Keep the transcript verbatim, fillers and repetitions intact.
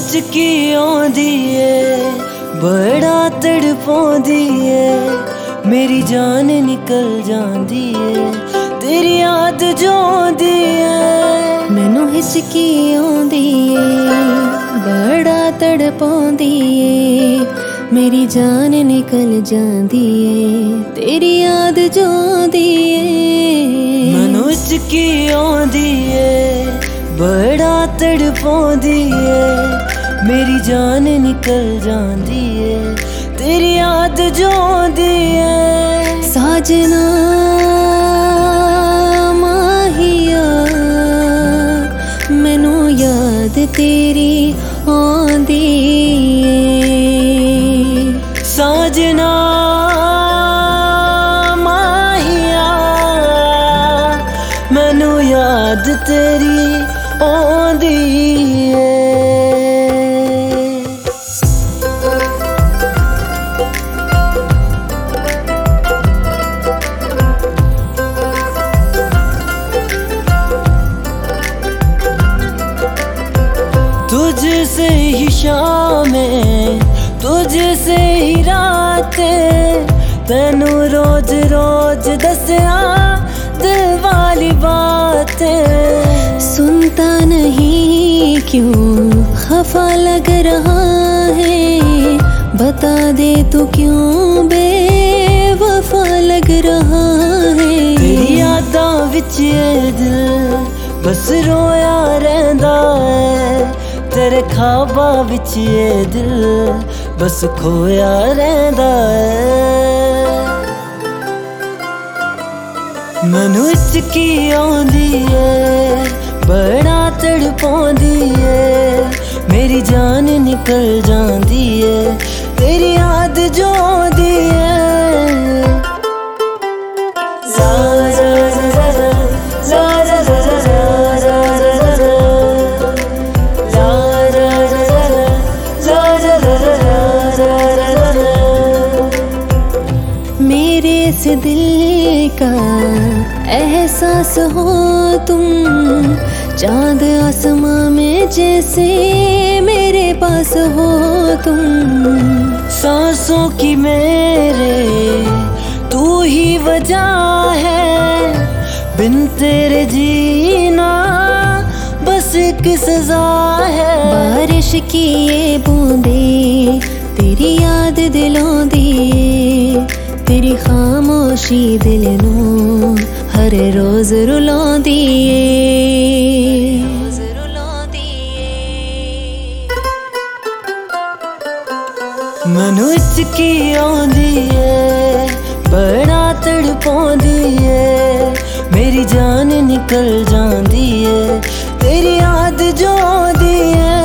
हिचकी आंदी है बड़ा तड़पांदी है, मेरी जान निकल जांदी है तेरी याद जो आंदी है। मैनू हिचकी आंदी है बड़ा तड़पांदी है, मेरी जान निकल जांदी है तेरी याद जो आंदी है। मैनू हिचकी आंदी है बड़ा तड़पांदी है, मेरी जान निकल जांदी है तेरी याद जो आंदी है। साजना माहिया मैनू याद तेरी आंदी है। साजना माहिया मैनू याद तेरी आंदी है। तुझसे ही शामें तुझसे ही रातें, तैनू रोज रोज दसिया दिल वाली बातें। सुनता नहीं क्यों खफा लग रहा है, बता दे तू क्यों बेवफा लग रहा है। तेरी यादां विच ये दिल बस रोया रहंदा है, तेरे ख्वाबां विच ये दिल बस खोया रहंदा है। मैनू हिचकी आंदी है बड़ा तड़पांदी है, मेरी जान निकल जांदी है तेरी याद जो आंदी है। मेरे इस दिल का एहसास हो तुम, चांद आसमां में जैसे मेरे पास हो तुम। सांसों की मेरे तू ही वजह है, बिन तेरे जीना बस एक सजा है। बारिश की ये बूंदे तेरी याद दिलांदी है, तेरी खामोशी दिल नू हर रोज रुलांदी है। मैनू हिचकी आंदी है बड़ा तड़पांदी है, मेरी जान निकल जांदी है तेरी याद जो आंदी है।